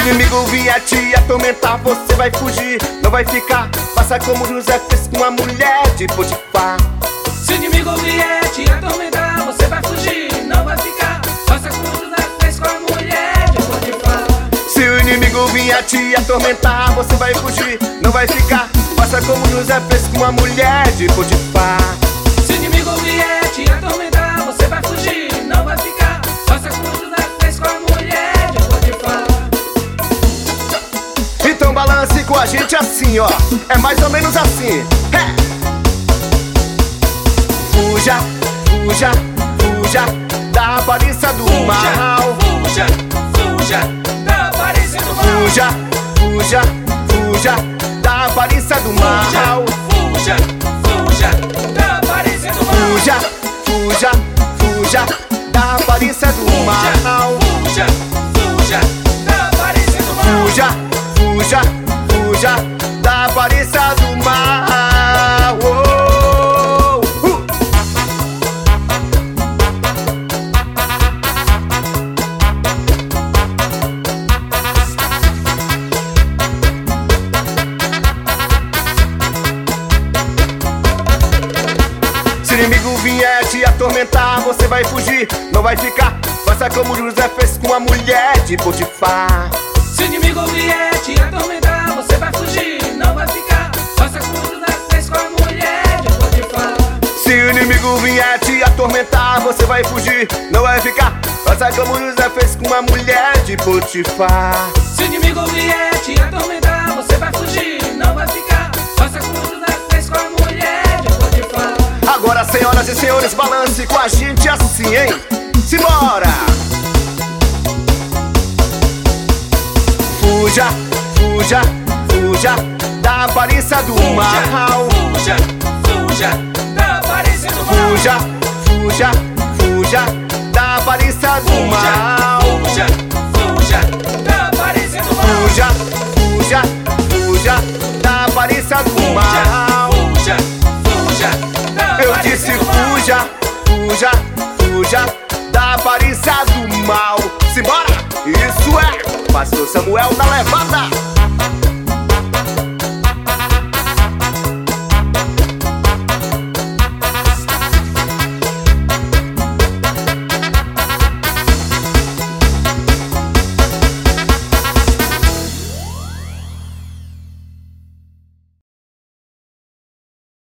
inimigo vier te atormentar, você vai fugir, não vai ficar. Faça como José fez com a mulher de Potifar. Se o inimigo vier te atormentar, você vai fugir, não vai ficar. Faça como José fez com a mulher de Potifar. Se o inimigo vier te atormentar, você vai fugir, não vai ficar. Faça como José fez com a mulher de Potifar. Se o inimigo vier te atormentar, você vai fugir, não vai ficar. Faça como José fez com a mulher de Potifar. Então balance com a gente assim, ó. É mais ou menos assim. Fuja, fuja, fuja da aparência do mal. Fuja, fuja da aparência do mal. Fuja, fuja, fuja da aparência do mal. Fuja, fuja da aparência do mal. Fuja, fuja, fuja da aparência do mal. Fuja, fuja da aparência do mal. Fuja, fuja, fuja da aparência do mal. Se o inimigo vier te atormentar, você vai fugir, não vai ficar. Faça como José fez com a mulher de Potifar. Se o inimigo vier te atormentar, você vai fugir, não vai ficar. Faça como José fez com a mulher de Potifar. Se o inimigo vier te atormentar, você vai fugir, não vai ficar. Faça como José fez com a mulher de Potifar. Se o inimigo vier te atormentar, você vai fugir, não vai ficar. Faça como José fez com a mulher de Potifar. Agora, senhoras e senhores, balance com a gente assim, hein? Simbora! Fuja, fuja, fuja da aparência do mal. Fuja, fuja da aparência do mal. Fuja, fuja, fuja da aparência do mal. Fuja, fuja da aparência do mal. Fuja, fuja, fuja da aparência do mal. Fuja, fuja da Eu aparência disse do mal. fuja, fuja, fuja da aparência do mal. Simbora! Isso é Pastor Samuel da Levada.